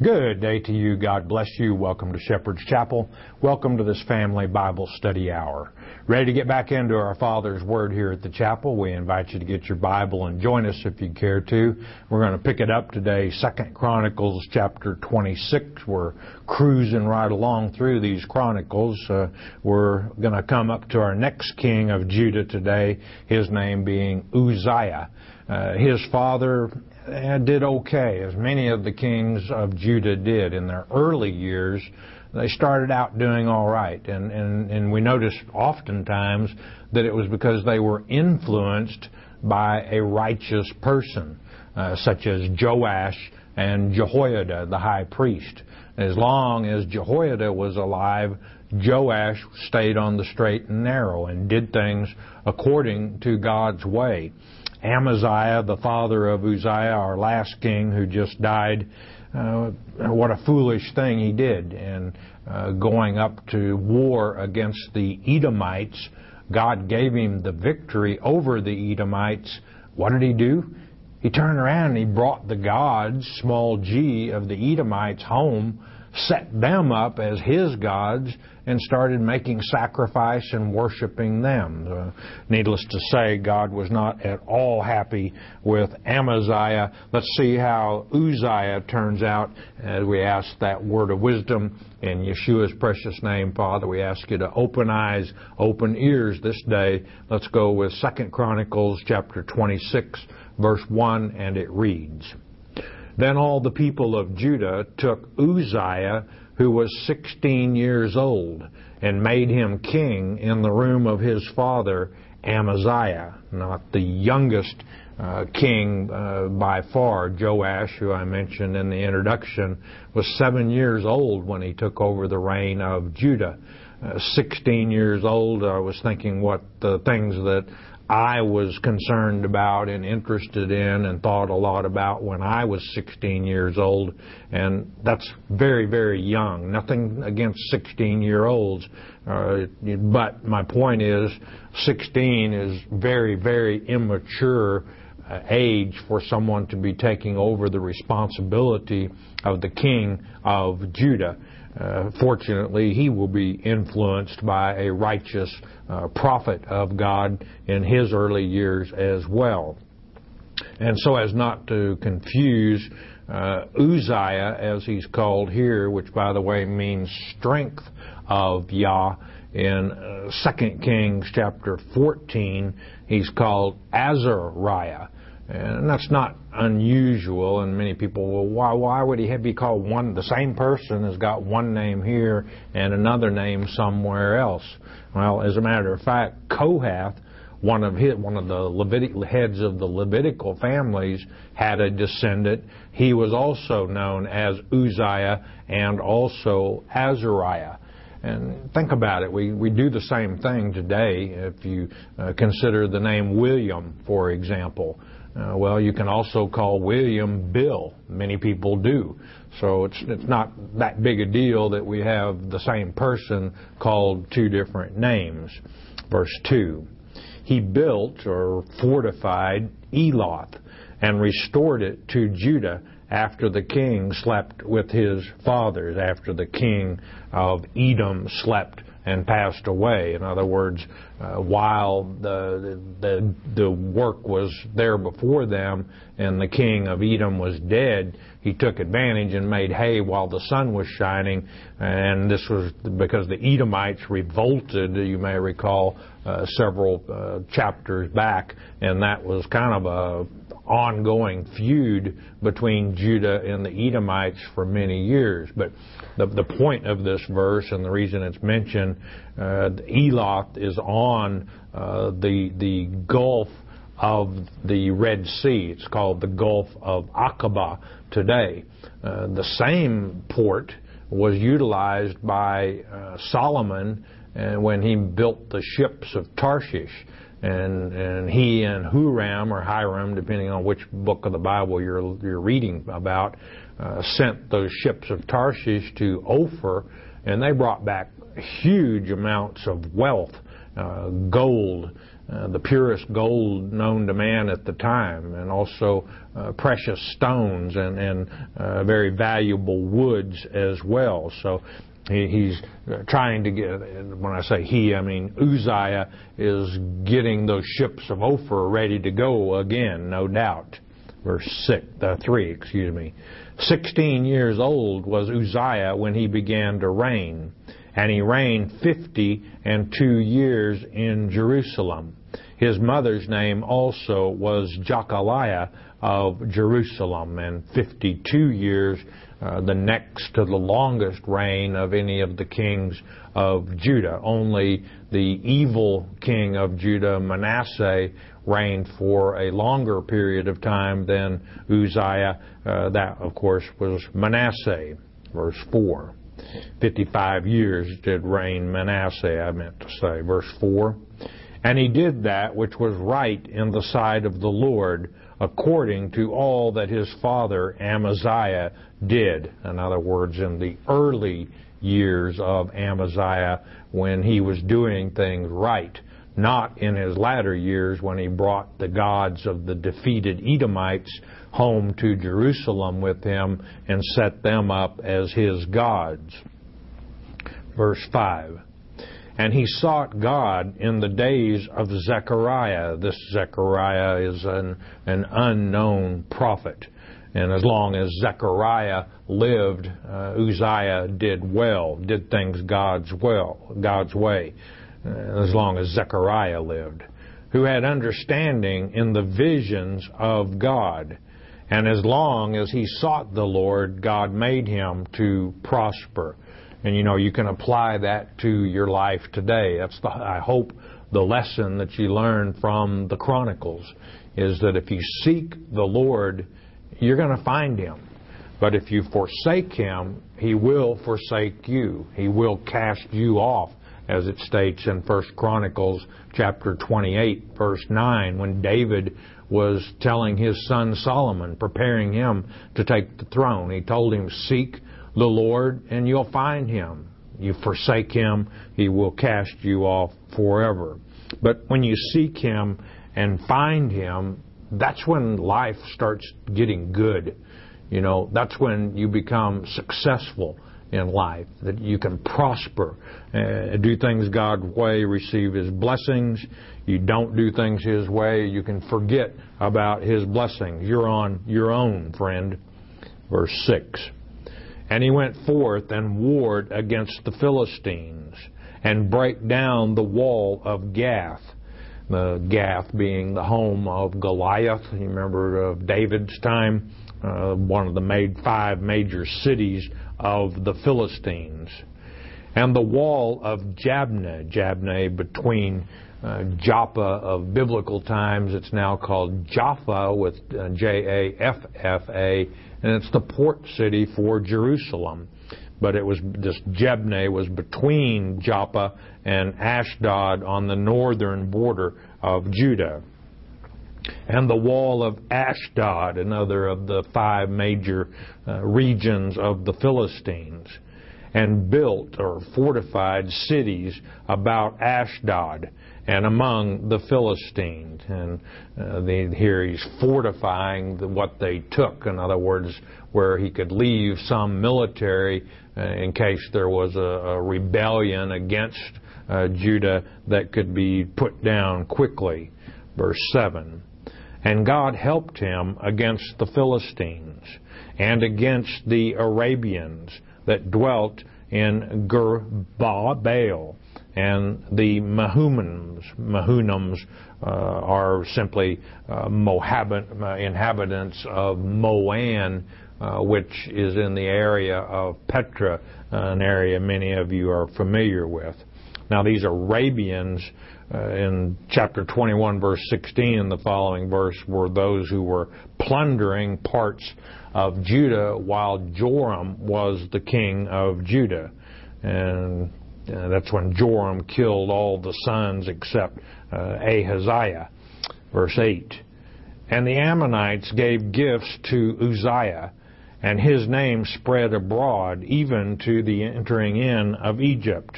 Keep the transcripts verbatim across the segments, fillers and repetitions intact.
Good day to you. God bless you. Welcome to Shepherd's Chapel. Welcome to this family Bible study hour. Ready to get back into our Father's Word here at the chapel? We invite you to get your Bible and join us if you care to. We're going to pick it up today, Second Chronicles chapter twenty-six. We're cruising right along through these Chronicles. Uh, we're going to come up to our next king of Judah today, his name being Uzziah. Uh, his father uh, did okay, as many of the kings of Judah did. In their early years, they started out doing all right. And, and, and we noticed oftentimes that it was because they were influenced by a righteous person, uh, such as Joash and Jehoiada, the high priest. As long as Jehoiada was alive, Joash stayed on the straight and narrow and did things according to God's way. Amaziah, the father of Uzziah, our last king who just died, uh, what a foolish thing he did. And uh, going up to war against the Edomites, God gave him the victory over the Edomites. What did he do? He turned around and he brought the gods, small g, of the Edomites home, set them up as his gods, and started making sacrifice and worshiping them. Uh, needless to say, God was not at all happy with Amaziah. Let's see how Uzziah turns out as we ask that word of wisdom in Yeshua's precious name. Father, we ask you to open eyes, open ears this day. Let's go with Second Chronicles chapter twenty-six, verse one, and it reads, Then all the people of Judah took Uzziah, who was sixteen years old, and made him king in the room of his father Amaziah. Not the youngest uh, king uh, by far. Joash, who I mentioned in the introduction, was seven years old when he took over the reign of Judah. Uh, sixteen years old, I was thinking what the things that I was concerned about and interested in and thought a lot about when I was sixteen years old, and that's very, very young. Nothing against sixteen-year-olds, uh, but my point is sixteen is very, very immature uh, age for someone to be taking over the responsibility of the king of Judah. Uh, fortunately, he will be influenced by a righteous uh, prophet of God in his early years as well. And so as not to confuse uh, Uzziah, as he's called here, which by the way means strength of Yah, in uh, Second Kings chapter fourteen, he's called Azariah. And that's not unusual, and many people will, why, why would he be called one? The same person has got one name here and another name somewhere else. Well, as a matter of fact, Kohath, one of his, one of the Levitic, heads of the Levitical families, had a descendant. He was also known as Uzziah and also Azariah. And think about it. We, we do the same thing today. If you uh, consider the name William, for example. Uh, well, you can also call William Bill. Many people do. So it's it's not that big a deal that we have the same person called two different names. Verse two, he built or fortified Eloth and restored it to Judah after the king slept with his fathers, after the king of Edom slept and passed away. In other words, uh, while the, the the work was there before them and the king of Edom was dead, he took advantage and made hay while the sun was shining. And this was because the Edomites revolted, you may recall, uh, several uh, chapters back, and that was kind of a ongoing feud between Judah and the Edomites for many years. But the, the point of this verse, and the reason it's mentioned, uh, Eloth is on uh, the the Gulf of the Red Sea. It's called the Gulf of Aqaba today. Uh, the same port was utilized by uh, Solomon uh, when he built the ships of Tarshish. And and he and Huram, or Hiram, depending on which book of the Bible you're you're reading about, uh, sent those ships of Tarshish to Ophir, and they brought back huge amounts of wealth, uh, gold, uh, the purest gold known to man at the time, and also uh, precious stones and, and uh, very valuable woods as well. So he, he's trying to get, when I say he, I mean Uzziah is getting those ships of Ophir ready to go again, no doubt. Verse six, uh, three, excuse me. Sixteen years old was Uzziah when he began to reign, and he reigned fifty and two years in Jerusalem. His mother's name also was Jechaliah of Jerusalem, and fifty-two years, uh, the next to the longest reign of any of the kings of Judah. Only the evil king of Judah, Manasseh, reigned for a longer period of time than Uzziah. Uh, that, of course, was Manasseh. Verse four. Fifty-five years did reign Manasseh, I meant to say. Verse four. And he did that which was right in the sight of the Lord, according to all that his father Amaziah did. In other words, in the early years of Amaziah, when he was doing things right. Not in his latter years when he brought the gods of the defeated Edomites home to Jerusalem with him and set them up as his gods. Verse five. And he sought God in the days of Zechariah. This Zechariah is an, an unknown prophet. And as long as Zechariah lived, uh, Uzziah did well, did things God's well, God's way. As long as Zechariah lived, who had understanding in the visions of God. And as long as he sought the Lord, God made him to prosper. And you know, you can apply that to your life today. That's the, I hope, the lesson that you learn from the Chronicles, is that if you seek the Lord, you're going to find him. But if you forsake him, he will forsake you. He will cast you off, as it states in First Chronicles chapter twenty-eight, verse nine, when David was telling his son Solomon, preparing him to take the throne. He told him, seek the Lord and you'll find him. You forsake him, he will cast you off forever. But when you seek him and find him, that's when life starts getting good. You know, that's when you become successful in life, that you can prosper, uh, do things God's way, receive his blessings. You don't do things his way, you can forget about his blessings. You're on your own, friend. Verse six. And he went forth and warred against the Philistines, and brake down the wall of Gath. The Gath being the home of Goliath. You remember of David's time, uh, one of the made five major cities of the Philistines. And the wall of Jabneh, Jabneh between uh, Joppa of biblical times, it's now called Jaffa with uh, J A F F A, and it's the port city for Jerusalem. But it was, this Jabneh was between Joppa and Ashdod on the northern border of Judah. And the wall of Ashdod, another of the five major uh, regions of the Philistines, and built or fortified cities about Ashdod and among the Philistines. And uh, the, here he's fortifying the, what they took. In other words, where he could leave some military uh, in case there was a, a rebellion against uh, Judah that could be put down quickly. Verse seven. And God helped him against the Philistines and against the Arabians that dwelt in Gur-baal. And the Mahunims, Mahunims uh, are simply uh, Moabit, uh, inhabitants of Moan, uh, which is in the area of Petra, uh, an area many of you are familiar with. Now these Arabians, uh, in chapter twenty-one, verse sixteen, and the following verse, were those who were plundering parts of Judah while Joram was the king of Judah. And uh, that's when Joram killed all the sons except uh, Ahaziah. Verse eight. And the Ammonites gave gifts to Uzziah, and his name spread abroad, even to the entering in of Egypt.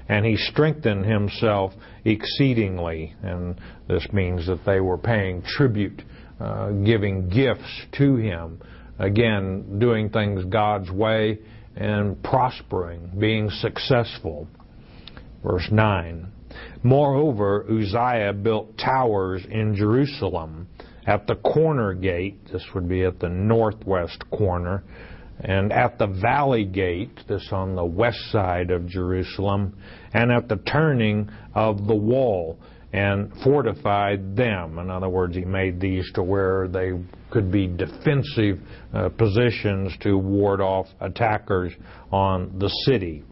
and he strengthened himself exceedingly. And this means that they were paying tribute, uh, giving gifts to him. Again, doing things God's way and prospering, being successful. Verse nine. Moreover, Uzziah built towers in Jerusalem at the corner gate, this would be at the northwest corner, and at the valley gate, this on the west side of Jerusalem, and at the turning of the wall, and fortified them. In other words, he made these to where they could be defensive uh, positions to ward off attackers on the city.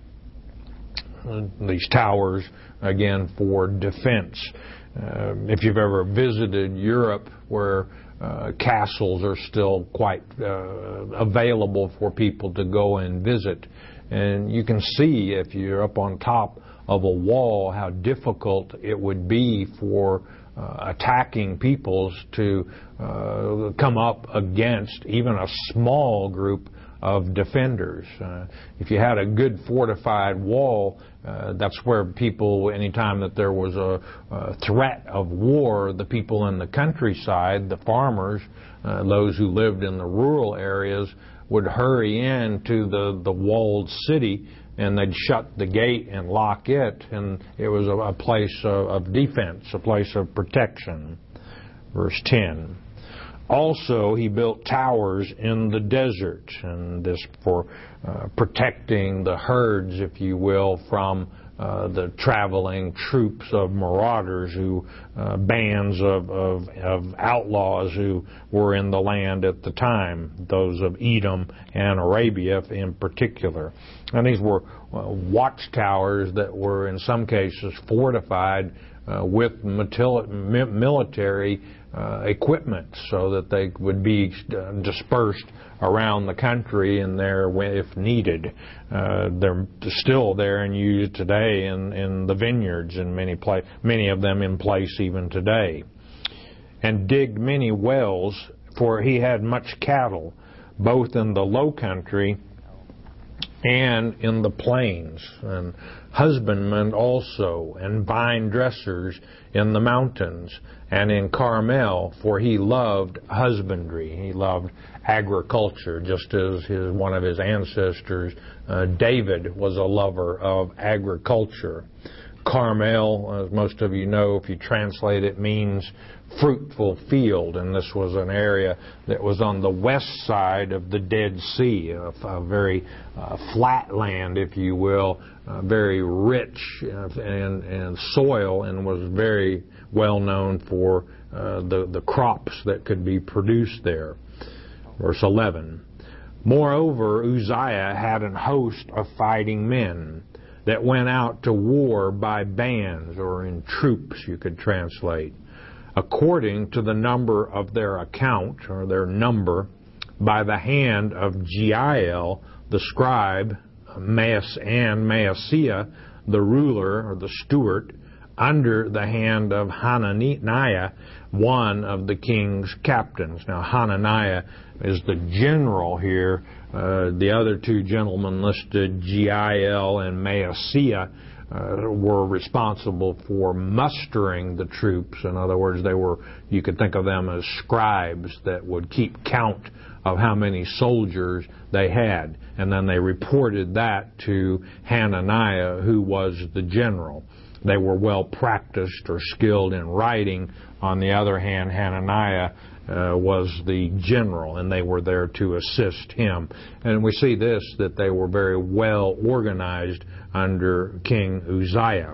These towers, again, for defense. Uh, if you've ever visited Europe, where uh, castles are still quite uh, available for people to go and visit, and you can see if you're up on top of a wall how difficult it would be for uh, attacking peoples to uh, come up against even a small group of defenders. Uh, if you had a good fortified wall, uh, that's where people, anytime that there was a, a threat of war, the people in the countryside, the farmers, uh, those who lived in the rural areas, would hurry in to the, the walled city, and they'd shut the gate and lock it, and it was a, a place of, of defense, a place of protection. Verse ten. Also, he built towers in the desert, and this for uh, protecting the herds, if you will, from uh, the traveling troops of marauders, who uh, bands of, of, of outlaws who were in the land at the time, those of Edom and Arabia in particular. And these were uh, watchtowers that were in some cases fortified uh, with military Uh, equipment, so that they would be uh, dispersed around the country and there if needed. Uh, they're still there and used today in, in the vineyards, and many pla- many of them in place even today. And digged many wells, for he had much cattle, both in the low country and in the plains, and husbandmen also, and vine dressers in the mountains, and in Carmel, for he loved husbandry. He loved agriculture, just as his, one of his ancestors, uh, David, was a lover of agriculture. Carmel, as most of you know, if you translate it, means fruitful field, and this was an area that was on the west side of the Dead Sea, a, a very uh, flat land, if you will, uh, very rich uh, in, in soil, and was very well known for uh, the, the crops that could be produced there. Verse eleven. Moreover, Uzziah had an host of fighting men that went out to war by bands, or in troops, you could translate, according to the number of their account, or their number, by the hand of Jeiel the scribe, Maas and Maaseiah the ruler, or the steward, under the hand of Hananiah, one of the king's captains. Now, Hananiah is the general here. Uh, the other two gentlemen listed, Jeiel and Maaseiah, uh, were responsible for mustering the troops. In other words, they were, you could think of them as scribes that would keep count of how many soldiers they had. And then they reported that to Hananiah, who was the general. They were well practiced or skilled in writing. On the other hand, Hananiah uh, was the general, and they were there to assist him. And we see this, that they were very well organized under King Uzziah.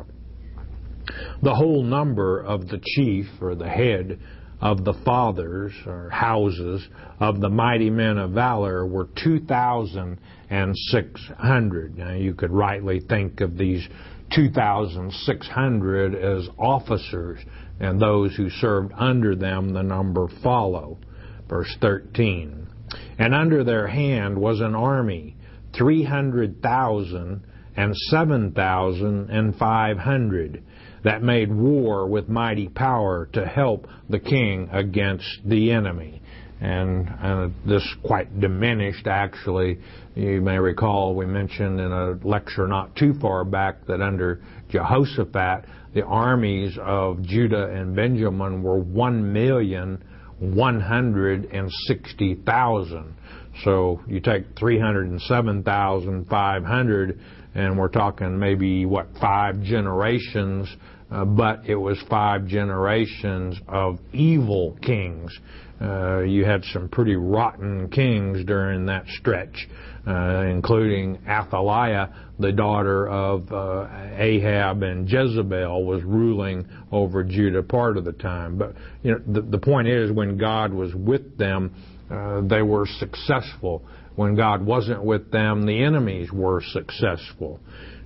The whole number of the chief, or the head, of the fathers, or houses, of the mighty men of valor were two thousand six hundred. Now, you could rightly think of these two thousand six hundred as officers, and those who served under them, the number follow. Verse thirteen. And under their hand was an army, three hundred thousand and seven thousand and five hundred, that made war with mighty power to help the king against the enemy. And, and this quite diminished, actually. You may recall we mentioned in a lecture not too far back that under Jehoshaphat, the armies of Judah and Benjamin were one million one hundred sixty thousand. So you take three hundred seven thousand five hundred, and we're talking maybe, what, five generations, uh, but it was five generations of evil kings. Uh, you had some pretty rotten kings during that stretch, uh, including Athaliah, the daughter of uh, Ahab and Jezebel, was ruling over Judah part of the time. But you know, the, the point is, when God was with them, uh, they were successful. When God wasn't with them, the enemies were successful.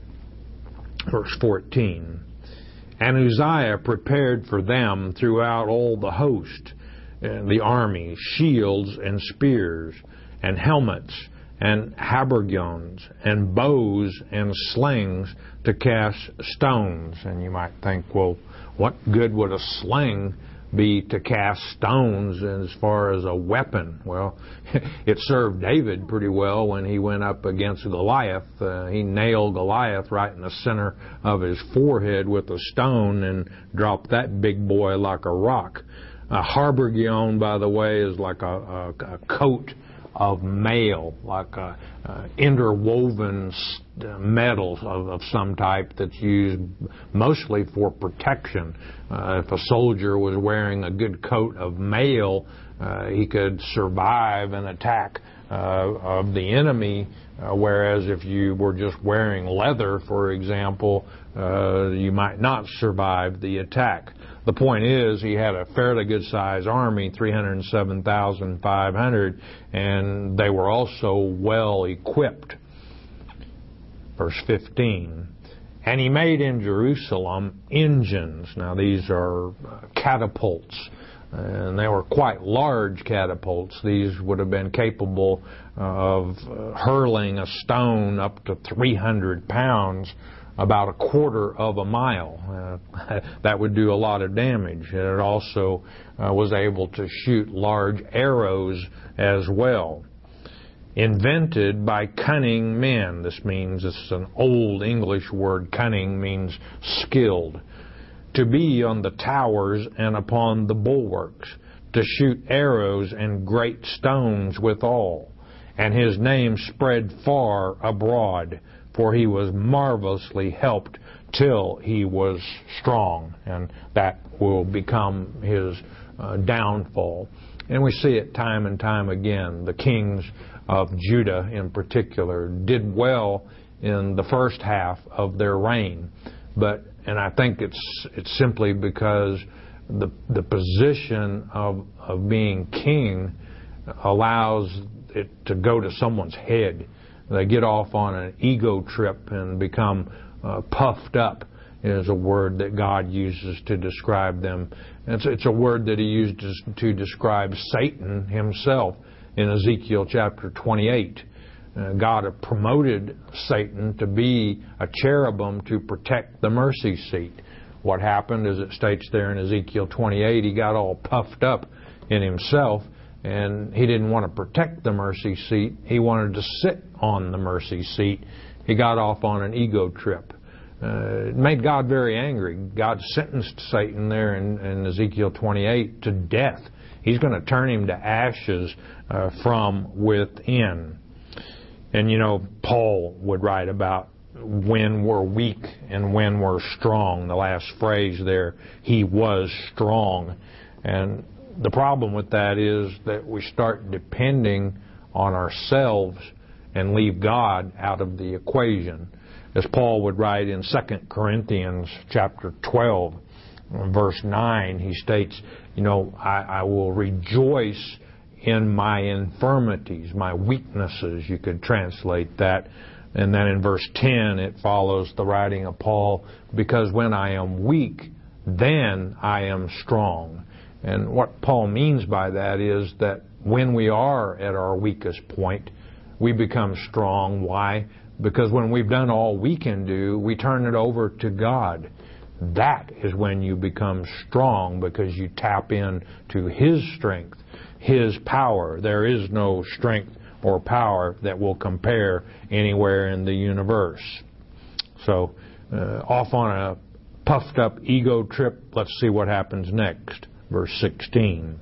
Verse fourteen. And Uzziah prepared for them throughout all the host, the army, shields and spears, and helmets, and habergeons, and bows and slings to cast stones. And you might think, well, what good would a sling be to cast stones as far as a weapon? Well, it served David pretty well when he went up against Goliath. Uh, he nailed Goliath right in the center of his forehead with a stone and dropped that big boy like a rock. A habergeon, by the way, is like a, a, a coat of mail, like a, a interwoven metal of, of some type that's used mostly for protection. Uh, if a soldier was wearing a good coat of mail, uh, he could survive an attack uh, of the enemy, uh, whereas if you were just wearing leather, for example, uh, you might not survive the attack. The point is, he had a fairly good-sized army, three hundred seven thousand five hundred, and they were also well-equipped. Verse fifteen. And he made in Jerusalem engines. Now, these are catapults, and they were quite large catapults. These would have been capable of hurling a stone up to three hundred pounds about a quarter of a mile. Uh, that would do a lot of damage. It also uh, was able to shoot large arrows as well. Invented by cunning men. This means, this is an old English word. Cunning means skilled. To be on the towers and upon the bulwarks, to shoot arrows and great stones withal. And his name spread far abroad, for he was marvelously helped till he was strong. And that will become his uh, downfall. And we see it time and time again. The kings of Judah in particular did well in the first half of their reign. But, and I think it's it's simply because the the position of of being king allows it to go to someone's head. They get off on an ego trip and become uh, puffed up, is a word that God uses to describe them. It's, it's a word that he used to, to describe Satan himself in Ezekiel chapter twenty-eight. Uh, God had promoted Satan to be a cherubim to protect the mercy seat. What happened, as it states there in Ezekiel twenty-eight, he got all puffed up in himself, and he didn't want to protect the mercy seat. He wanted to sit on the mercy seat. He got off on an ego trip. Uh, it made God very angry. God sentenced Satan there in, in Ezekiel twenty-eight to death. He's going to turn him to ashes uh, from within. And, you know, Paul would write about when we're weak and when we're strong. The last phrase there, he was strong. And the problem with that is that we start depending on ourselves and leave God out of the equation. As Paul would write in Second Corinthians chapter twelve, verse nine, he states, you know, I, I will rejoice in my infirmities, my weaknesses, you could translate that. And then in verse ten, it follows the writing of Paul, because when I am weak, then I am strong. And what Paul means by that is that when we are at our weakest point, we become strong. Why? Because when we've done all we can do, we turn it over to God. That is when you become strong, because you tap in to His strength. His power. There is no strength or power that will compare anywhere in the universe. So, uh, off on a puffed up ego trip, let's see what happens next. Verse sixteen.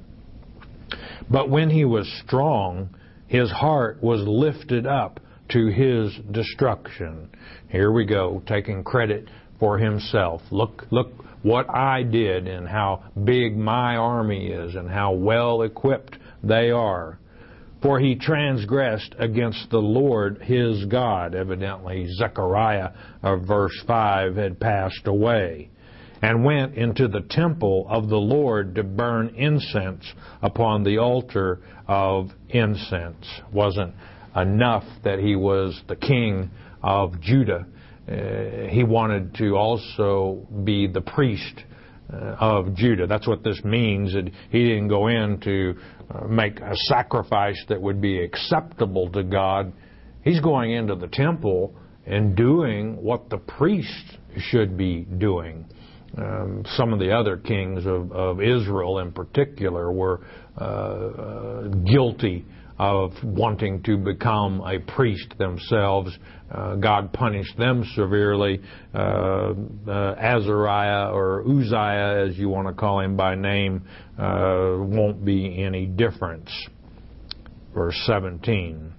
But when he was strong, his heart was lifted up to his destruction. Here we go, taking credit for himself. Look, look what I did and how big my army is and how well equipped they are. For he transgressed against the Lord his God. Evidently, Zechariah of verse five had passed away, and went into the temple of the Lord to burn incense upon the altar of incense. Wasn't enough that he was the king of Judah. Uh, he wanted to also be the priest uh, of Judah. That's what this means. That he didn't go in to uh, make a sacrifice that would be acceptable to God. He's going into the temple and doing what the priest should be doing. Um, some of the other kings of, of Israel in particular were uh, uh, guilty of wanting to become a priest themselves. Uh, God punished them severely. Uh, uh, Azariah, or Uzziah, as you want to call him by name, uh, won't be any difference. Verse seventeen.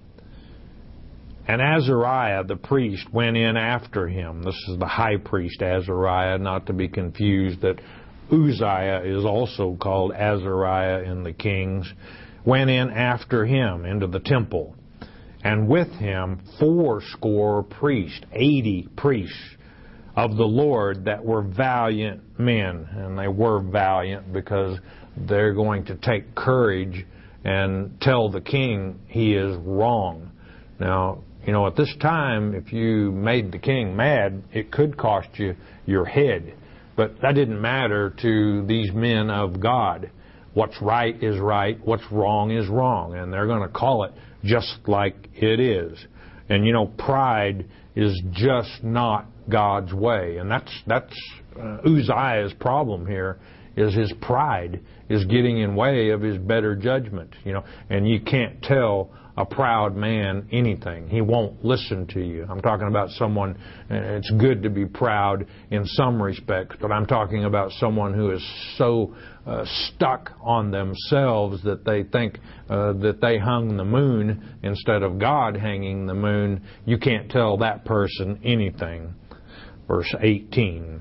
And Azariah the priest went in after him. This is the high priest Azariah, not to be confused that Uzziah is also called Azariah in the Kings. Went in after him into the temple, and with him fourscore priests, eighty priests of the Lord that were valiant men. And they were valiant because they're going to take courage and tell the king he is wrong. Now, you know, at this time, if you made the king mad, it could cost you your head. But that didn't matter to these men of God. What's right is right, what's wrong is wrong, and they're going to call it just like it is. And you know, pride is just not God's way, and that's that's uh, Uzziah's problem here. Is his pride is getting in way of his better judgment, you know, and you can't tell a proud man anything. He won't listen to you. I'm talking about someone, it's good to be proud in some respects, but I'm talking about someone who is so uh, stuck on themselves that they think uh, that they hung the moon instead of God hanging the moon. You can't tell that person anything. Verse eighteen.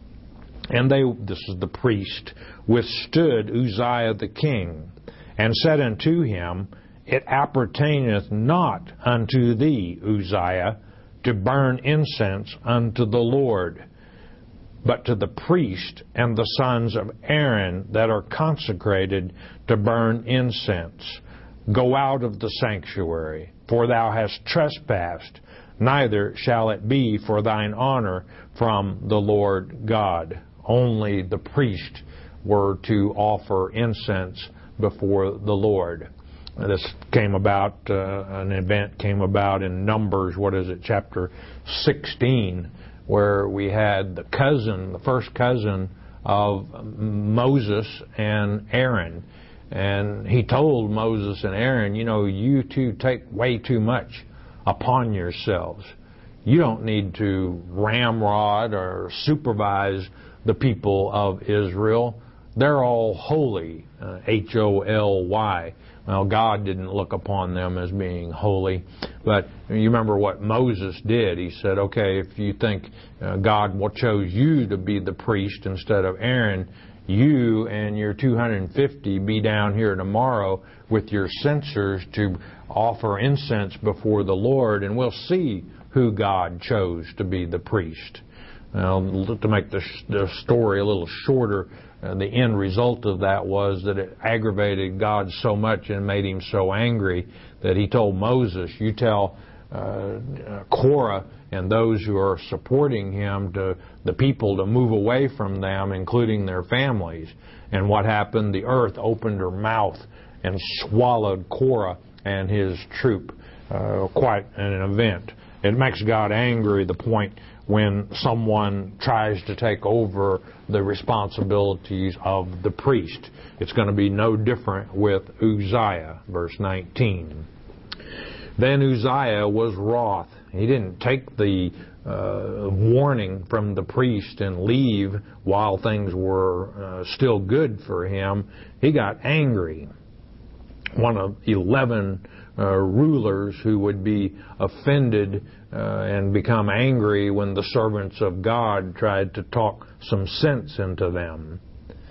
And they, this is the priest, withstood Uzziah the king, and said unto him, It appertaineth not unto thee, Uzziah, to burn incense unto the Lord, but to the priest and the sons of Aaron that are consecrated to burn incense. Go out of the sanctuary, for thou hast trespassed, neither shall it be for thine honor from the Lord God. Only the priest were to offer incense before the Lord. This came about, uh, an event came about in Numbers, what is it, chapter sixteen, where we had the cousin, the first cousin of Moses and Aaron. And he told Moses and Aaron, you know, you two take way too much upon yourselves. You don't need to ramrod or supervise the people of Israel. They're all holy, uh, H O L Y. Well, God didn't look upon them as being holy. But you remember what Moses did. He said, okay, if you think uh, God chose you to be the priest instead of Aaron, you and your two hundred fifty be down here tomorrow with your censers to offer incense before the Lord, and we'll see who God chose to be the priest. Now, to make the, the story a little shorter, uh, the end result of that was that it aggravated God so much and made him so angry that he told Moses, you tell uh, Korah and those who are supporting him, to the people, to move away from them, including their families. And what happened? The earth opened her mouth and swallowed Korah and his troop. Uh, quite an event. It makes God angry, the point when someone tries to take over the responsibilities of the priest. It's going to be no different with Uzziah, verse nineteen. Then Uzziah was wroth. He didn't take the uh, warning from the priest and leave while things were uh, still good for him. He got angry. One of eleven uh, rulers who would be offended uh, and become angry when the servants of God tried to talk some sense into them.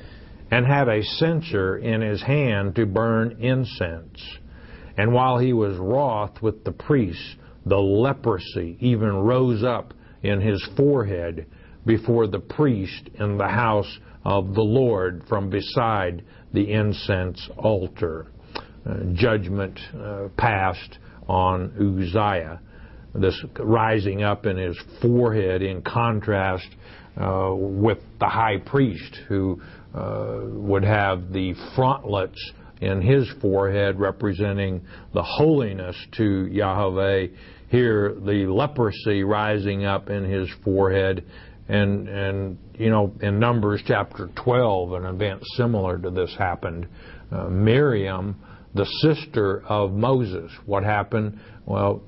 And had a censer in his hand to burn incense. And while he was wroth with the priests, the leprosy even rose up in his forehead before the priest in the house of the Lord from beside the incense altar. Uh, judgment uh, passed on Uzziah. This rising up in his forehead in contrast uh, with the high priest who uh, would have the frontlets in his forehead representing the holiness to Yahweh. Here, the leprosy rising up in his forehead. And, and you know, in Numbers chapter twelve, an event similar to this happened. Uh, Miriam, the sister of Moses. What happened? Well,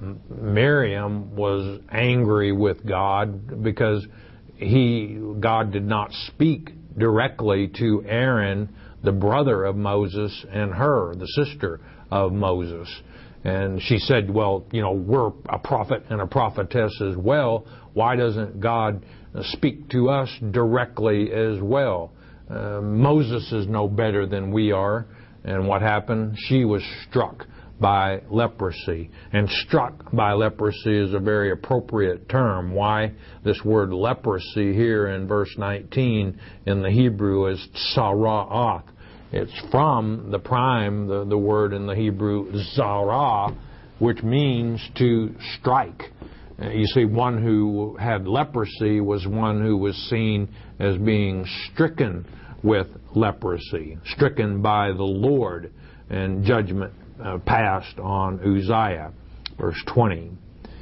Miriam was angry with God because he, God did not speak directly to Aaron, the brother of Moses, and her, the sister of Moses. And she said, well, you know, we're a prophet and a prophetess as well. Why doesn't God speak to us directly as well? Uh, Moses is no better than we are. And what happened? She was struck by leprosy. And struck by leprosy is a very appropriate term. Why? This word leprosy here in verse nineteen in the Hebrew is tsara'ath. It's from the prime, the, the word in the Hebrew, zara, which means to strike. Uh, you see, one who had leprosy was one who was seen as being stricken with leprosy, stricken by the Lord, and judgment uh, passed on Uzziah. Verse twenty.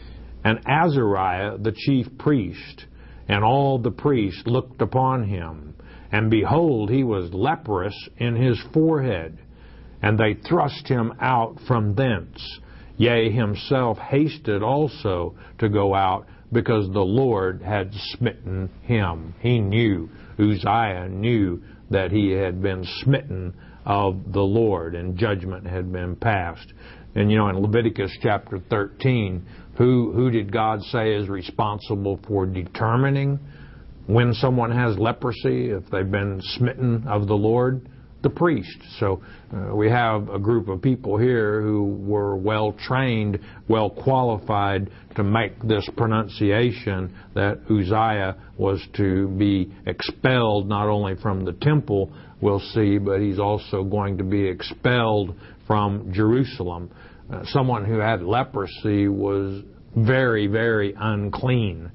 And Azariah, the chief priest, and all the priests looked upon him, and behold, he was leprous in his forehead. And they thrust him out from thence. Yea, himself hasted also to go out, because the Lord had smitten him. He knew, Uzziah knew that he had been smitten of the Lord, and judgment had been passed. And you know, in Leviticus chapter thirteen, who, who did God say is responsible for determining when someone has leprosy, if they've been smitten of the Lord? The priest. So uh, we have a group of people here who were well trained, well qualified to make this pronunciation that Uzziah was to be expelled not only from the temple, we'll see, but he's also going to be expelled from Jerusalem. Uh, someone who had leprosy was very, very unclean.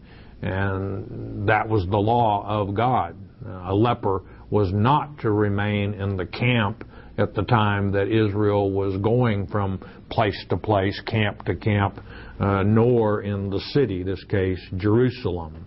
And that was the law of God. Uh, a leper was not to remain in the camp at the time that Israel was going from place to place, camp to camp, uh, nor in the city, this case, Jerusalem.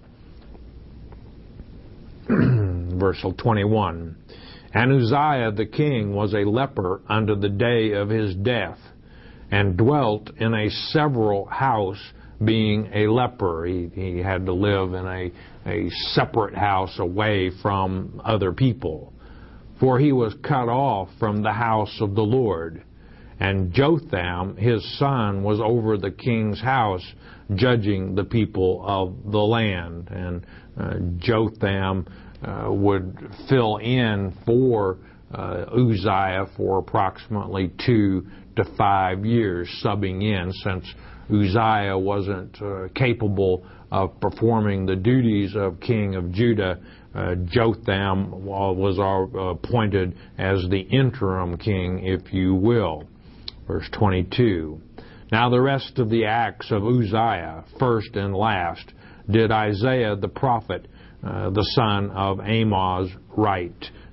Verse twenty-one. And Uzziah the king was a leper unto the day of his death, and dwelt in a several house, being a leper. He, he had to live in a, a separate house away from other people. For he was cut off from the house of the Lord. And Jotham, his son, was over the king's house, judging the people of the land. And uh, Jotham uh, would fill in for uh, Uzziah for approximately two to five years, subbing in, since Uzziah wasn't uh, capable of performing the duties of king of Judah. Uh, Jotham was uh, appointed as the interim king, if you will. Verse twenty-two. Now the rest of the acts of Uzziah, first and last, did Isaiah the prophet, uh, the son of Amoz, write.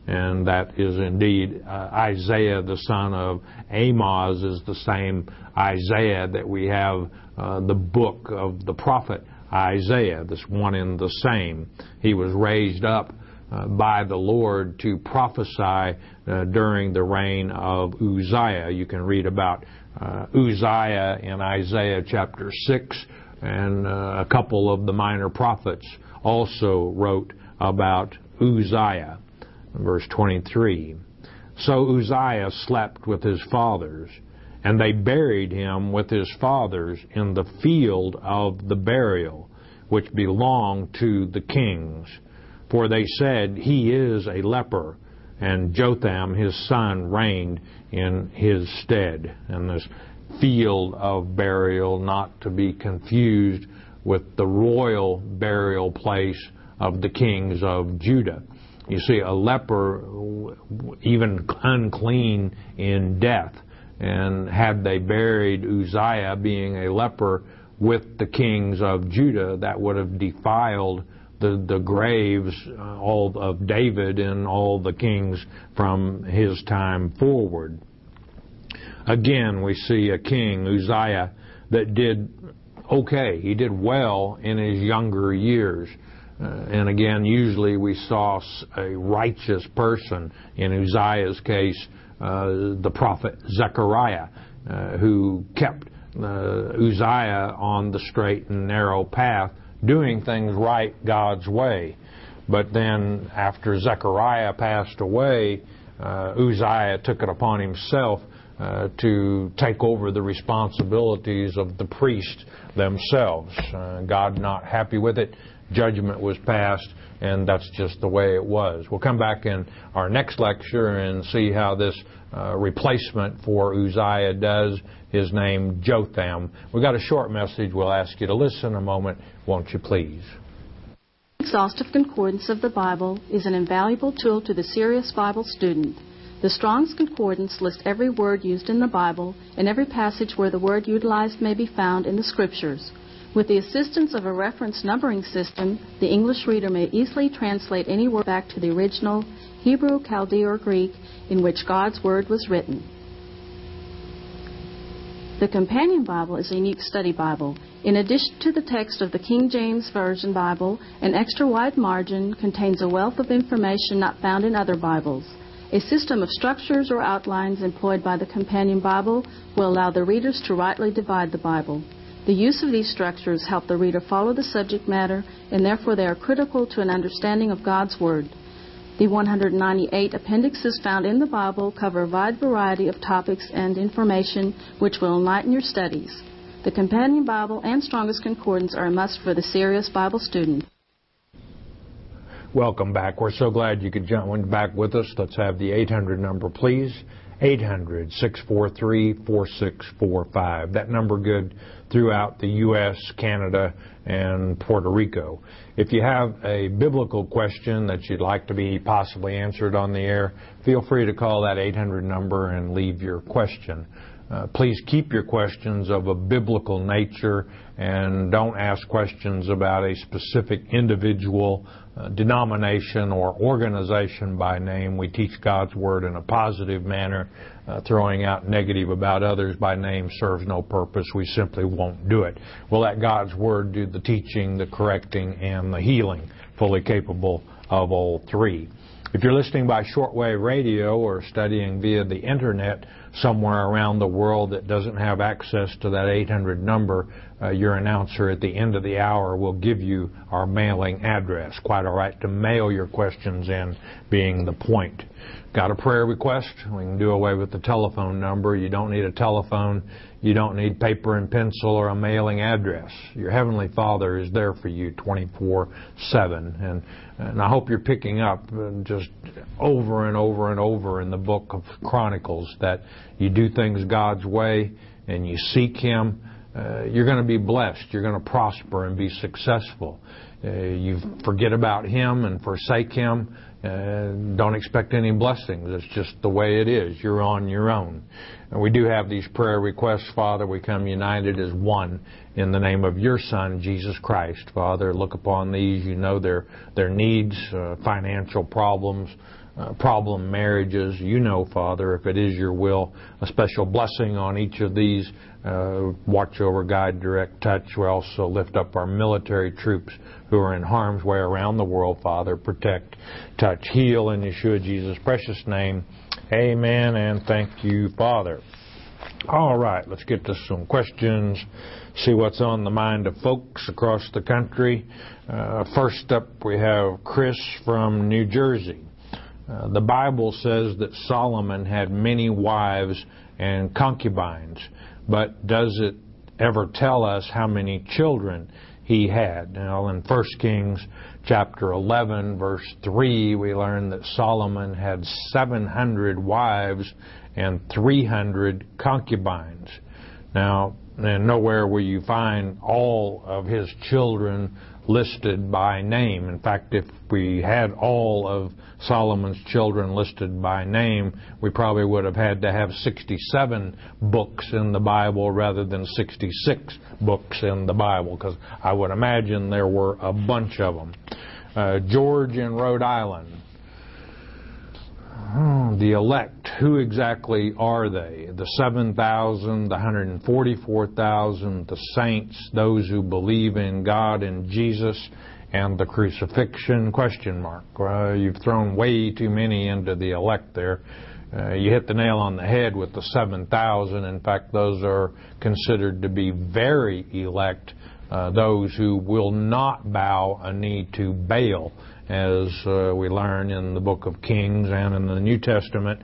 and that is indeed uh, Isaiah, the son of Amoz, is the same Isaiah that we have uh, the book of the prophet Isaiah, this one in the same. He was raised up uh, by the Lord to prophesy uh, during the reign of Uzziah. You can read about uh, Uzziah in Isaiah chapter six, and uh, a couple of the minor prophets also wrote about Uzziah. Verse twenty-three, so Uzziah slept with his fathers, and they buried him with his fathers in the field of the burial, which belonged to the kings. For they said, he is a leper, and Jotham his son reigned in his stead. And this field of burial, not to be confused with the royal burial place of the kings of Judah. You see, a leper, even unclean in death, and had they buried Uzziah being a leper with the kings of Judah, that would have defiled the, the graves uh, all of David and all the kings from his time forward. Again, we see a king, Uzziah, that did okay. He did well in his younger years. Uh, and again, usually we saw a righteous person. In Uzziah's case, uh, the prophet Zechariah, uh, who kept uh, Uzziah on the straight and narrow path, doing things right God's way. But then after Zechariah passed away, uh, Uzziah took it upon himself uh, to take over the responsibilities of the priests themselves. Uh, God not happy with it. Judgment was passed, and that's just the way it was. We'll come back in our next lecture and see how this uh, replacement for Uzziah does. His name, Jotham. We've got a short message. We'll ask you to listen a moment, won't you please? Exhaustive Concordance of the Bible is an invaluable tool to the serious Bible student. The Strong's Concordance lists every word used in the Bible and every passage where the word utilized may be found in the Scriptures. With the assistance of a reference numbering system, the English reader may easily translate any word back to the original Hebrew, Chaldee, or Greek in which God's Word was written. The Companion Bible is a unique study Bible. In addition to the text of the King James Version Bible, an extra wide margin contains a wealth of information not found in other Bibles. A system of structures or outlines employed by the Companion Bible will allow the readers to rightly divide the Bible. The use of these structures help the reader follow the subject matter, and therefore they are critical to an understanding of God's Word. The one hundred ninety-eight appendixes found in the Bible cover a wide variety of topics and information which will enlighten your studies. The Companion Bible and Strongest Concordance are a must for the serious Bible student. Welcome back. We're so glad you could jump back with us. Let's have the eight hundred number, please. eight hundred, six four three, four six four five. That number good throughout the U S, Canada, and Puerto Rico. If you have a biblical question that you'd like to be possibly answered on the air, feel free to call that eight hundred number and leave your question. Uh, please keep your questions of a biblical nature and don't ask questions about a specific individual, uh, denomination, or organization by name. We teach God's Word in a positive manner. Uh, throwing out negative about others by name serves no purpose. We simply won't do it. We'll let God's Word do the teaching, the correcting, and the healing, fully capable of all three. If you're listening by shortwave radio or studying via the Internet somewhere around the world that doesn't have access to that eight hundred number, uh, your announcer at the end of the hour will give you our mailing address. Quite all right to mail your questions in, being the point. Got a prayer request? We can do away with the telephone number. You don't need a telephone. You don't need paper and pencil or a mailing address. Your Heavenly Father is there for you twenty-four seven. And, and I hope you're picking up just over and over and over in the book of Chronicles that you do things God's way and you seek Him. Uh, you're going to be blessed. You're going to prosper and be successful. Uh, you forget about Him and forsake Him. Uh, don't expect any blessings. It's just the way it is. You're on your own. And we do have these prayer requests, Father. We come united as one in the name of your Son, Jesus Christ. Father, look upon these. You know their their needs, uh, financial problems, uh, problem marriages. You know, Father, if it is your will, a special blessing on each of these. Uh, watch over, guide, direct, touch. We also lift up our military troops who are in harm's way around the world, Father. Protect, touch, heal in Yeshua Jesus' precious name. Amen, and thank you, Father. All right, let's get to some questions, see what's on the mind of folks across the country. Uh, first up, we have Chris from New Jersey. Uh, the Bible says that Solomon had many wives and concubines, but does it ever tell us how many children he had? Now, in First Kings chapter eleven, verse three, we learn that Solomon had seven hundred wives and three hundred concubines. Now, and nowhere will you find all of his children listed by name. In fact, if we had all of Solomon's children listed by name, we probably would have had to have sixty-seven books in the Bible rather than sixty-six books in the Bible, because I would imagine there were a bunch of them. Uh, George in Rhode Island. Oh, the elect, who exactly are they? The seven thousand, the one hundred forty-four thousand, the saints, those who believe in God and Jesus and the crucifixion? Question mark. Uh, you've thrown way too many into the elect there. Uh, you hit the nail on the head with the seven thousand. In fact, those are considered to be very elect, uh, those who will not bow a knee to Baal, as uh, we learn in the book of Kings and in the New Testament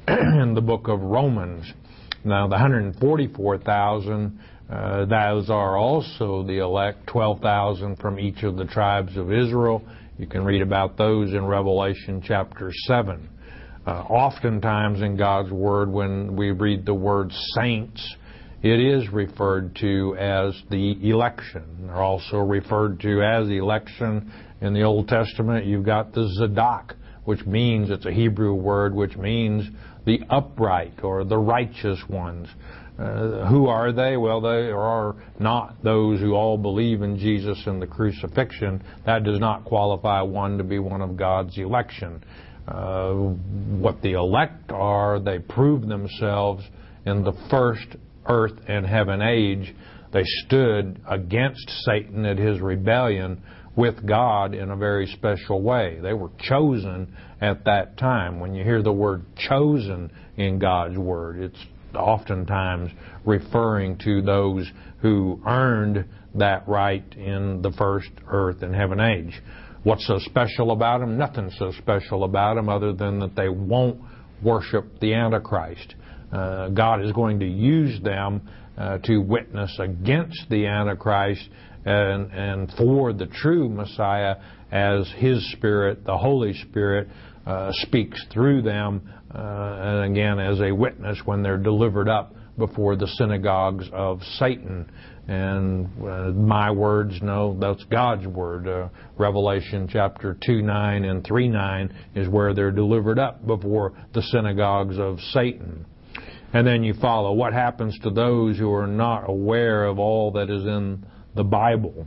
in the book of Romans. Now, the one hundred forty-four thousand, uh, those are also the elect, twelve thousand from each of the tribes of Israel. You can read about those in Revelation chapter seven. Uh, oftentimes in God's Word, when we read the word saints, it is referred to as the election. They're also referred to as election in the Old Testament. You've got the Zadok, which means, it's a Hebrew word, which means the upright or the righteous ones. Uh, who are they? Well, they are not those who all believe in Jesus and the crucifixion. That does not qualify one to be one of God's election. Uh, what the elect are, they prove themselves in the first earth and heaven age. They stood against Satan at his rebellion with God in a very special way. They were chosen at that time. When you hear the word chosen in God's Word, it's oftentimes referring to those who earned that right in the first earth and heaven age. What's so special about them? Nothing so special about them other than that they won't worship the Antichrist. Uh, God is going to use them uh, to witness against the Antichrist and, and for the true Messiah, as His Spirit, the Holy Spirit, uh, speaks through them, uh, and again as a witness when they're delivered up before the synagogues of Satan. And uh, my words, no, that's God's Word. Uh, Revelation chapter two nine and three nine is where they're delivered up before the synagogues of Satan. And then you follow, what happens to those who are not aware of all that is in the Bible?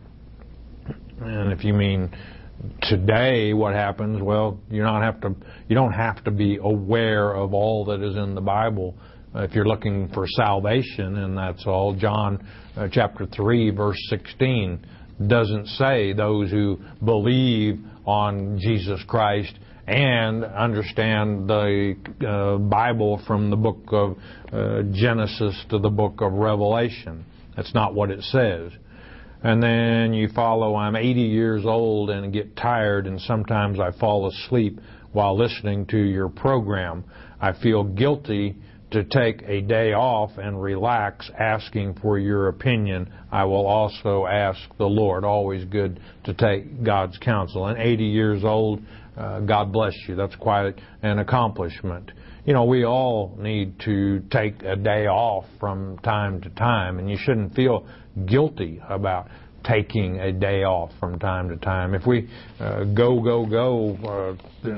And if you mean today, what happens? Well, you don't have to. You don't have to be aware of all that is in the Bible uh, if you're looking for salvation, and that's all. John uh, chapter three, verse sixteen doesn't say those who believe on Jesus Christ and understand the uh, Bible from the book of uh, Genesis to the book of Revelation. That's not what it says. And then you follow, I'm eighty years old and get tired, and sometimes I fall asleep while listening to your program. I feel guilty to take a day off and relax, asking for your opinion. I will also ask the Lord. Always good to take God's counsel. And eighty years old, uh, God bless you. That's quite an accomplishment. You know, we all need to take a day off from time to time, and you shouldn't feel guilty about taking a day off from time to time. If we uh, go, go, go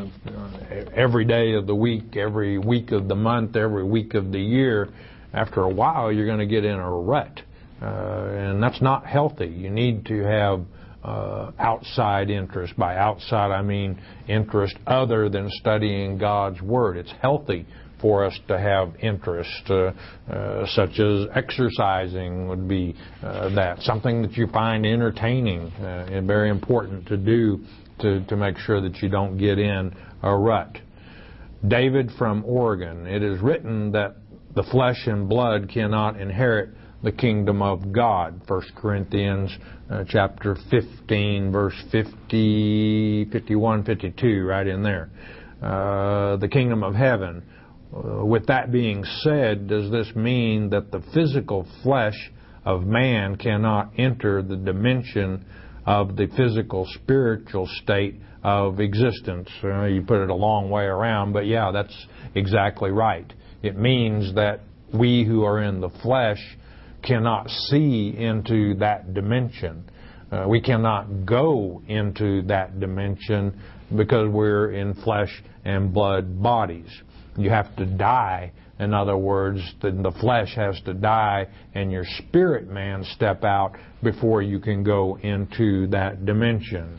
uh, every day of the week, every week of the month, every week of the year, after a while you're going to get in a rut. Uh, and that's not healthy. You need to have uh, outside interest. By outside, I mean interest other than studying God's Word. It's healthy for us to have interest, uh, uh, such as exercising would be uh, that. Something that you find entertaining uh, and very important to do to, to make sure that you don't get in a rut. David from Oregon, it is written that the flesh and blood cannot inherit the kingdom of God. First Corinthians uh, chapter fifteen, verse fifty, fifty-one, fifty-two, right in there. Uh, the kingdom of heaven. Uh, with that being said, does this mean that the physical flesh of man cannot enter the dimension of the physical spiritual state of existence? Uh, you put it a long way around, but yeah, that's exactly right. It means that we who are in the flesh cannot see into that dimension. Uh, we cannot go into that dimension because we're in flesh and blood bodies. You have to die. In other words, the, the flesh has to die and your spirit man step out before you can go into that dimension.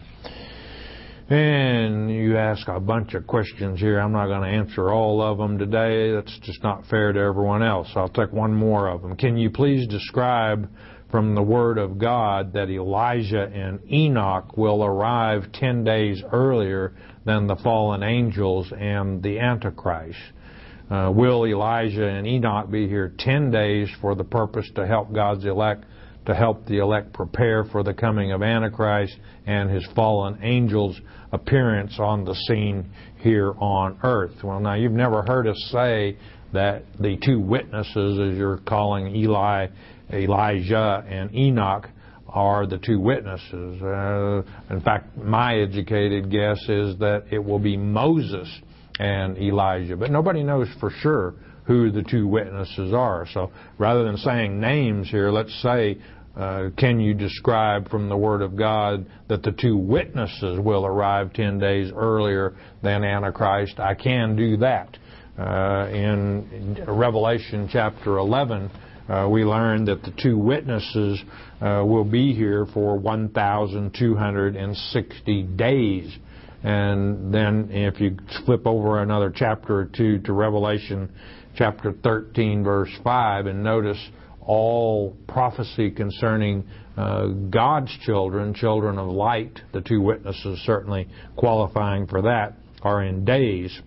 And you ask a bunch of questions here. I'm not going to answer all of them today. That's just not fair to everyone else. I'll take one more of them. Can you please describe from the Word of God that Elijah and Enoch will arrive ten days earlier than the fallen angels and the Antichrist? Uh, will Elijah and Enoch be here ten days for the purpose to help God's elect, to help the elect prepare for the coming of Antichrist and his fallen angels' appearance on the scene here on earth? Well, now, you've never heard us say that the two witnesses, as you're calling Eli, Elijah and Enoch, are the two witnesses. Uh, in fact, my educated guess is that it will be Moses and Elijah. But nobody knows for sure who the two witnesses are. So rather than saying names here, let's say, uh, can you describe from the Word of God that the two witnesses will arrive ten days earlier than Antichrist? I can do that. Uh, in Revelation chapter eleven, uh, we learn that the two witnesses uh, will be here for one thousand two hundred sixty days. And then if you flip over another chapter or two to Revelation chapter thirteen, verse five, and notice all prophecy concerning uh, God's children, children of light, the two witnesses certainly qualifying for that, are in days.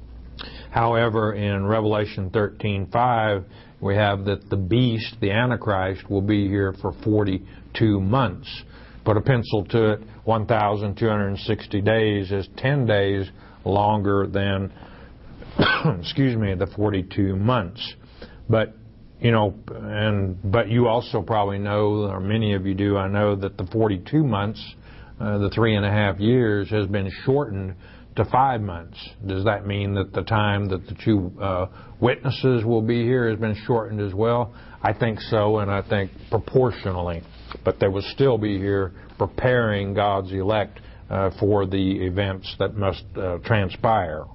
However, in Revelation thirteen five, we have that the beast, the Antichrist, will be here for forty-two months. Put a pencil to it, one thousand two hundred sixty days is ten days longer than, excuse me, the forty-two months. But, you know, and but you also probably know, or many of you do, I know, that the forty-two months, uh, the three and a half years, has been shortened to five months. Does that mean that the time that the two uh, witnesses will be here has been shortened as well? I think so, and I think proportionally. But they will still be here preparing God's elect uh, for the events that must uh, transpire.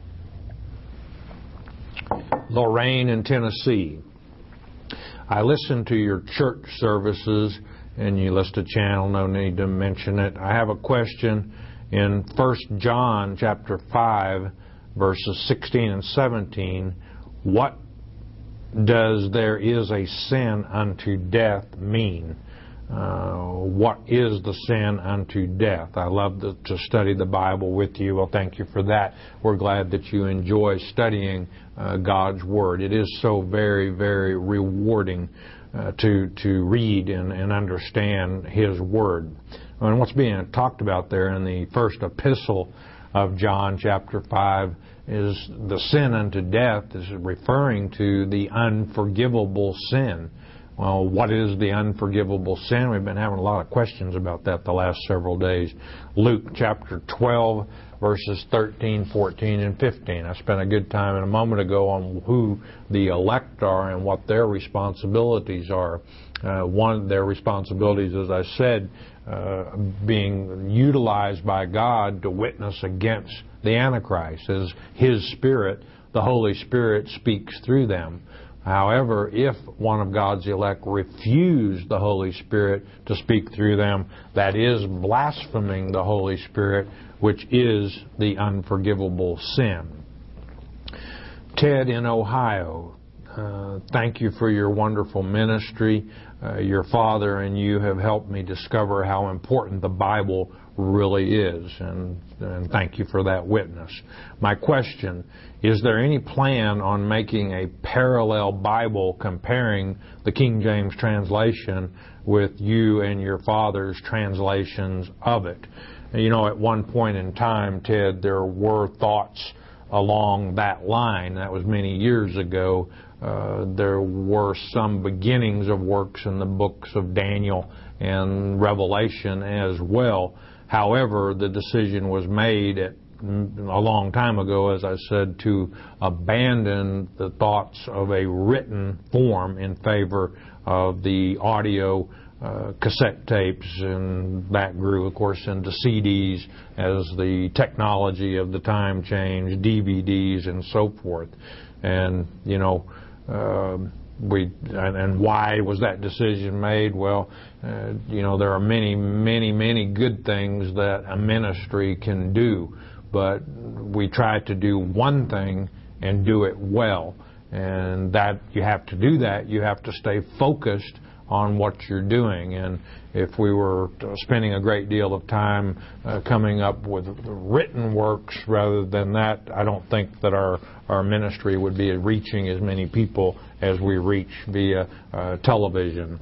Lorraine in Tennessee. I listened to your church services, and you list a channel, no need to mention it. I have a question. In First John chapter five, verses sixteen and seventeen, what does "there is a sin unto death" mean? Uh, what is the sin unto death? I love the, to study the Bible with you. Well, thank you for that. We're glad that you enjoy studying uh, God's Word. It is so very, very rewarding uh, to to read and, and understand His Word. And what's being talked about there in the first epistle of John, chapter five, is the sin unto death is referring to the unforgivable sin. Well, what is the unforgivable sin? We've been having a lot of questions about that the last several days. Luke chapter twelve, verses thirteen, fourteen, and fifteen. I spent a good time a moment ago on who the elect are and what their responsibilities are. Uh, one of their responsibilities, as I said, uh, being utilized by God to witness against the Antichrist, as His Spirit, the Holy Spirit, speaks through them. However, if one of God's elect refuse the Holy Spirit to speak through them, that is blaspheming the Holy Spirit, which is the unforgivable sin. Ted in Ohio, uh, thank you for your wonderful ministry. Uh, your father and you have helped me discover how important the Bible really is, and, and thank you for that witness. My question, is there any plan on making a parallel Bible comparing the King James translation with you and your father's translations of it? You know, at one point in time, Ted, there were thoughts along that line. That was many years ago. Uh, there were some beginnings of works in the books of Daniel and Revelation as well. However, the decision was made at, a long time ago, as I said, to abandon the thoughts of a written form in favor of the audio uh, cassette tapes, and that grew, of course, into C Ds as the technology of the time changed, D V Ds and so forth. And, you know, uh, we and, and why was that decision made? Well, uh, you know, there are many, many, many good things that a ministry can do, but we try to do one thing and do it well. And that you have to do that. You have to stay focused on what you're doing. And if we were spending a great deal of time uh, coming up with written works rather than that, I don't think that our, our ministry would be reaching as many people as we reach via uh, television.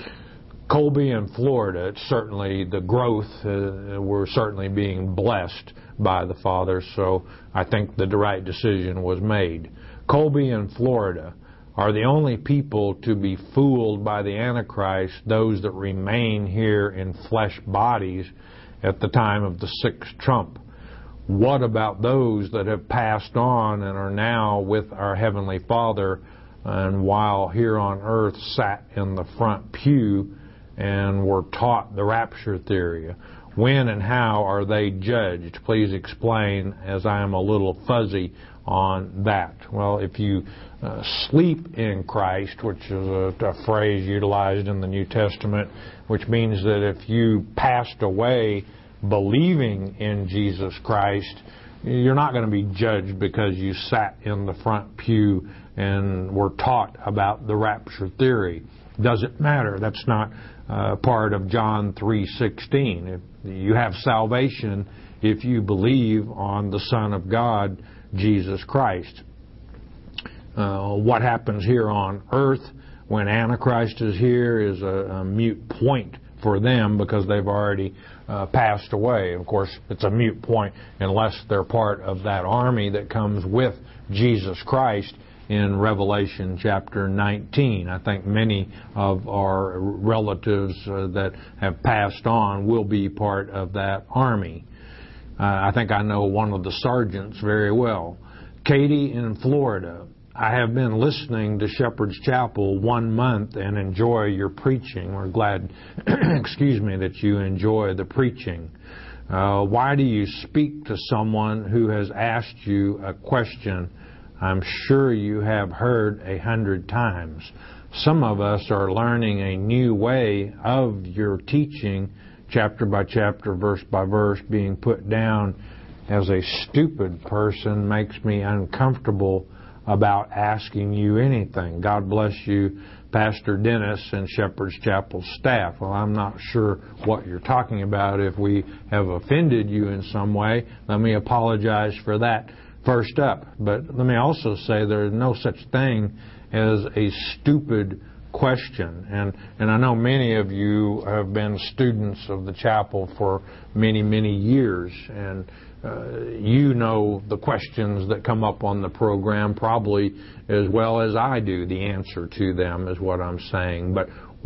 Colby in Florida, it's certainly the growth, uh, we're certainly being blessed by the Father, so I think the right decision was made. Colby in Florida, are the only people to be fooled by the Antichrist those that remain here in flesh bodies at the time of the sixth trump? What about those that have passed on and are now with our Heavenly Father, and while here on earth sat in the front pew and were taught the rapture theory? When and how are they judged? Please explain, as I am a little fuzzy on that. Well, if you uh, sleep in Christ, which is a, a phrase utilized in the New Testament, which means that if you passed away believing in Jesus Christ, you're not going to be judged because you sat in the front pew and were taught about the rapture theory. Doesn't matter. That's not uh, part of John three sixteen. If you have salvation if you believe on the Son of God, Jesus Christ. Uh, what happens here on earth when Antichrist is here is a, a moot point for them because they've already uh, passed away. Of course, it's a moot point unless they're part of that army that comes with Jesus Christ in Revelation chapter nineteen. I think many of our relatives uh, that have passed on will be part of that army. Uh, I think I know one of the sergeants very well. Katie in Florida, I have been listening to Shepherd's Chapel one month and enjoy your preaching. We're glad, excuse me, that you enjoy the preaching. Uh, why do you speak to someone who has asked you a question I'm sure you have heard a hundred times? Some of us are learning a new way of your teaching, chapter by chapter, verse by verse, being put down. As a stupid person makes me uncomfortable about asking you anything. God bless you, Pastor Dennis and Shepherd's Chapel staff. Well, I'm not sure what you're talking about. If we have offended you in some way, let me apologize for that first up. But let me also say there is no such thing as a stupid question. And, and I know many of you have been students of the chapel for many, many years, and uh, you know the questions that come up on the program probably as well as I do. The answer to them is what I'm saying. But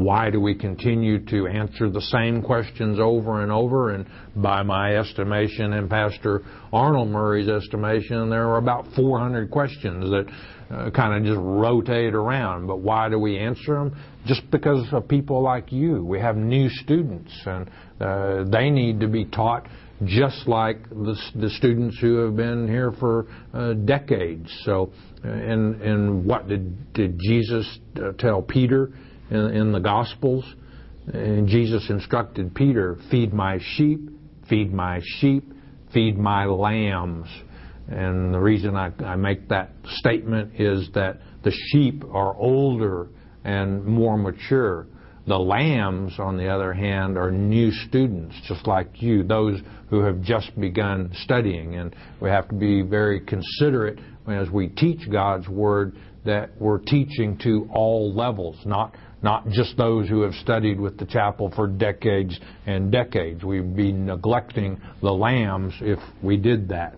Why do we continue to answer the same questions over and over? And by my estimation and Pastor Arnold Murray's estimation, there are about four hundred questions that uh, kind of just rotate around. But why do we answer them? Just because of people like you. We have new students, and uh, they need to be taught just like the, the students who have been here for uh, decades. So, and, and what did, did Jesus uh, tell Peter in, in the Gospels? And Jesus instructed Peter, feed my sheep, feed my sheep, feed my lambs. And the reason I, I make that statement is that the sheep are older and more mature. The lambs, on the other hand, are new students, just like you, those who have just begun studying. And we have to be very considerate as we teach God's Word that we're teaching to all levels, not not just those who have studied with the chapel for decades and decades. We'd be neglecting the lambs if we did that.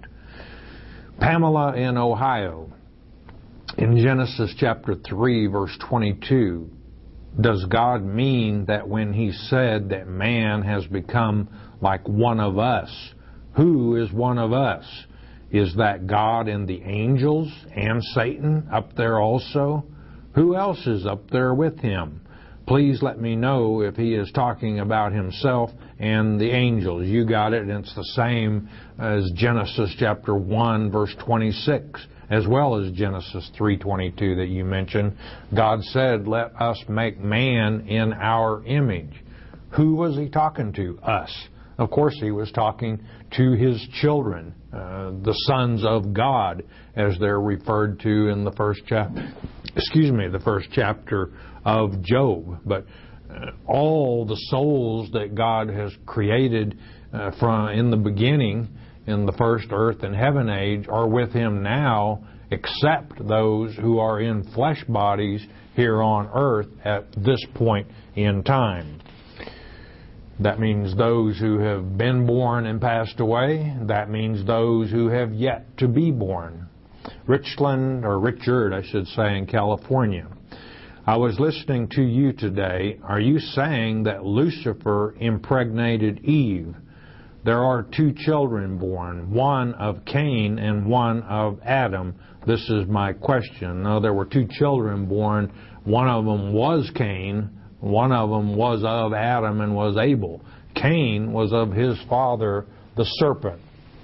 Pamela in Ohio, in Genesis chapter three, verse twenty-two, does God mean that when He said that man has become like one of us, who is one of us? Is that God and the angels and Satan up there also? Who else is up there with Him? Please let me know if He is talking about Himself and the angels. You got it, and it's the same as Genesis chapter one, verse twenty-six. As well as Genesis three twenty-two that you mentioned. God said, let us make man in our image. Who was He talking to? Us. Of course, He was talking to His children, uh, the sons of God, as they're referred to in the first chapter, excuse me, the first chapter of Job. But uh, all the souls that God has created uh, from in the beginning, in the first earth and heaven age, are with Him now, except those who are in flesh bodies here on earth at this point in time. That means those who have been born and passed away. That means those who have yet to be born. Richland, or Richard, I should say, in California. I was listening to you today. Are you saying that Lucifer impregnated Eve? There are two children born, one of Cain and one of Adam. This is my question. No, there were two children born. One of them was Cain. One of them was of Adam and was Abel. Cain was of his father, the serpent.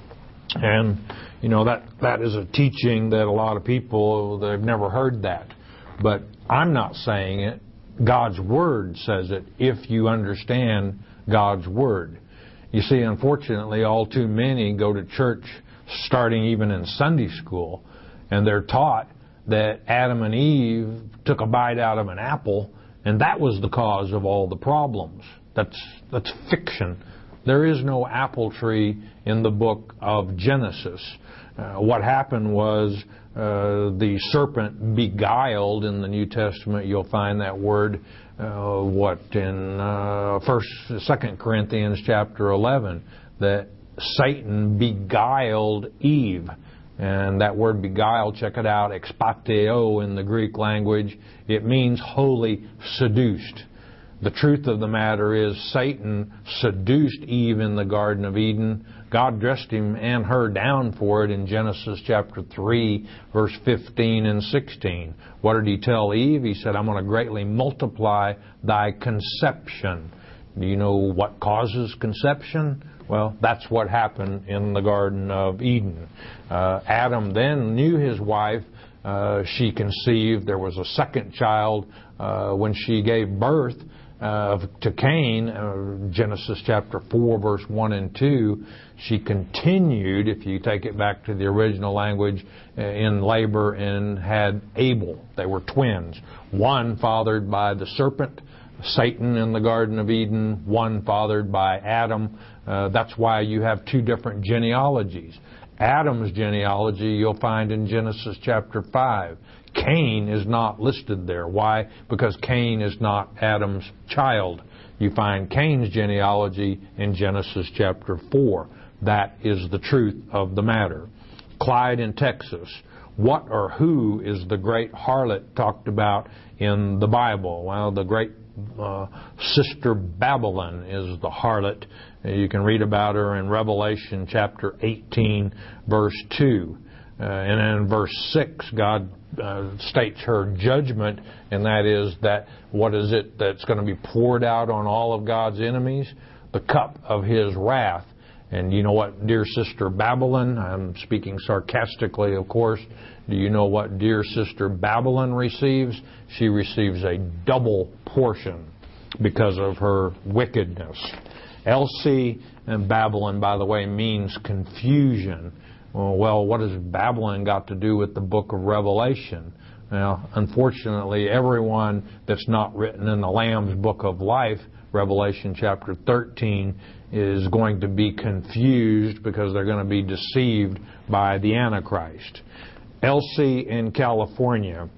And, you know, that, that is a teaching that a lot of people, they've never heard that. But I'm not saying it. God's Word says it, if you understand God's Word. You see, unfortunately, all too many go to church starting even in Sunday school, and they're taught that Adam and Eve took a bite out of an apple, and that was the cause of all the problems. That's, that's fiction. There is no apple tree in the book of Genesis. Uh, what happened was uh, the serpent beguiled. In the New Testament, you'll find that word Uh, what in uh, First, Second Corinthians chapter eleven, that Satan beguiled Eve, and that word beguile, check it out, expateo in the Greek language. It means wholly seduced. The truth of the matter is Satan seduced Eve in the Garden of Eden. God dressed him and her down for it in Genesis chapter three, verse fifteen and sixteen. What did He tell Eve? He said, I'm going to greatly multiply thy conception. Do you know what causes conception? Well, that's what happened in the Garden of Eden. Uh, Adam then knew his wife. Uh, she conceived. There was a second child uh, when she gave birth Uh, to Cain, uh, Genesis chapter four, verse one and two, she continued, if you take it back to the original language, uh, in labor and had Abel. They were twins. One fathered by the serpent, Satan in the Garden of Eden, one fathered by Adam. Uh, that's why you have two different genealogies. Adam's genealogy you'll find in Genesis chapter five. Cain is not listed there. Why? Because Cain is not Adam's child. You find Cain's genealogy in Genesis chapter four. That is the truth of the matter. Clyde in Texas. What or who is the great harlot talked about in the Bible? Well, the great uh, Sister Babylon is the harlot. You can read about her in Revelation chapter eighteen, verse two. Uh, and then in verse six, God uh, states her judgment, and that is that what is it that's going to be poured out on all of God's enemies? The cup of His wrath. And you know what, dear Sister Babylon, I'm speaking sarcastically, of course, do you know what dear Sister Babylon receives? She receives a double portion because of her wickedness. Elsie and Babylon, by the way, means confusion. Well, what has Babylon got to do with the book of Revelation? Now, unfortunately, everyone that's not written in the Lamb's book of life, Revelation chapter thirteen, is going to be confused because they're going to be deceived by the Antichrist. Elsie in California,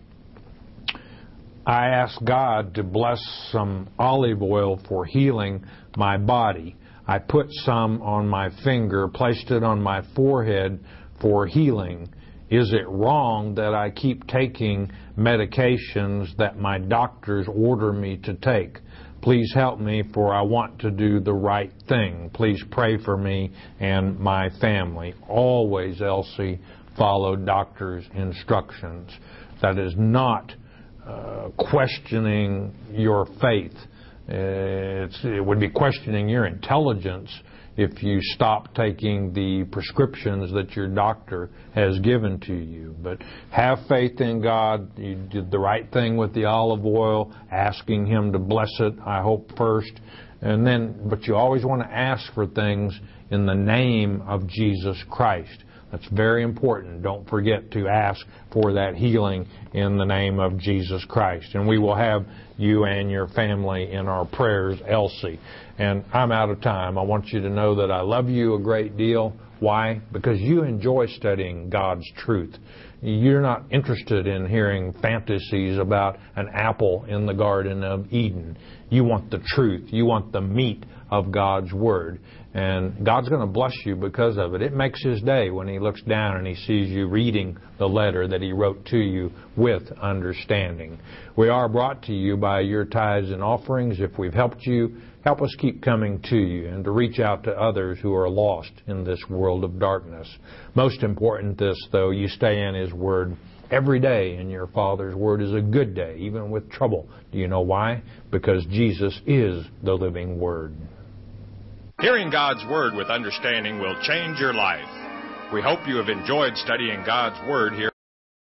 I asked God to bless some olive oil for healing my body. I put some on my finger, placed it on my forehead for healing. Is it wrong that I keep taking medications that my doctors order me to take? Please help me, for I want to do the right thing. Please pray for me and my family. Always, Elsie, follow doctor's instructions. That is not uh, questioning your faith. It's, it would be questioning your intelligence if you stop taking the prescriptions that your doctor has given to you. But have faith in God. You did the right thing with the olive oil, asking Him to bless it, I hope, first. And then, but you always want to ask for things in the name of Jesus Christ. That's very important. Don't forget to ask for that healing in the name of Jesus Christ. And we will have you and your family in our prayers, Elsie. And I'm out of time. I want you to know that I love you a great deal. Why? Because you enjoy studying God's truth. You're not interested in hearing fantasies about an apple in the Garden of Eden. You want the truth. You want the meat of God's Word. And God's going to bless you because of it. It makes His day when He looks down and He sees you reading the letter that He wrote to you with understanding. We are brought to you by your tithes and offerings. If we've helped you, help us keep coming to you and to reach out to others who are lost in this world of darkness. Most important this, though, you stay in His Word every day, and your Father's Word is a good day, even with trouble. Do you know why? Because Jesus is the living Word. Hearing God's Word with understanding will change your life. We hope you have enjoyed studying God's Word here